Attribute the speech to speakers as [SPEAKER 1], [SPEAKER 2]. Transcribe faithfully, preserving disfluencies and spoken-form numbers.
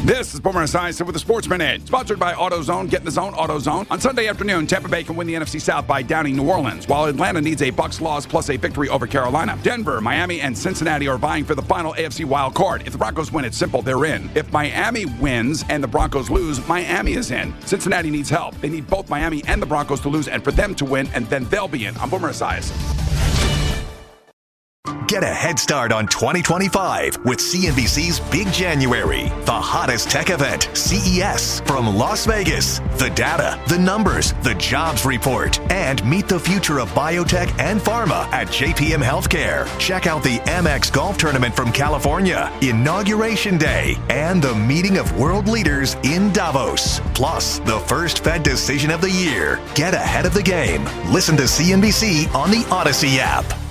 [SPEAKER 1] This is Boomer Esiason with the Sports Minute, sponsored by AutoZone. Get in the zone, AutoZone. On Sunday afternoon, Tampa Bay can win the N F C South by downing New Orleans, while Atlanta needs a Bucs loss plus a victory over Carolina. Denver, Miami, and Cincinnati are vying for the final A F C wild card. If the Broncos win, it's simple, they're in. If Miami wins and the Broncos lose, Miami is in. Cincinnati needs help. They need both Miami and the Broncos to lose and for them to win, and then they'll be in. I'm Boomer Esiason.
[SPEAKER 2] Get a head start on twenty twenty-five with C N B C's Big January, the hottest tech event, C E S, from Las Vegas. The data, the numbers, the jobs report, and meet the future of biotech and pharma at J P M Healthcare. Check out the Amex Golf Tournament from California, Inauguration Day, and the meeting of world leaders in Davos. Plus, the first Fed decision of the year. Get ahead of the game. Listen to C N B C on the Odyssey app.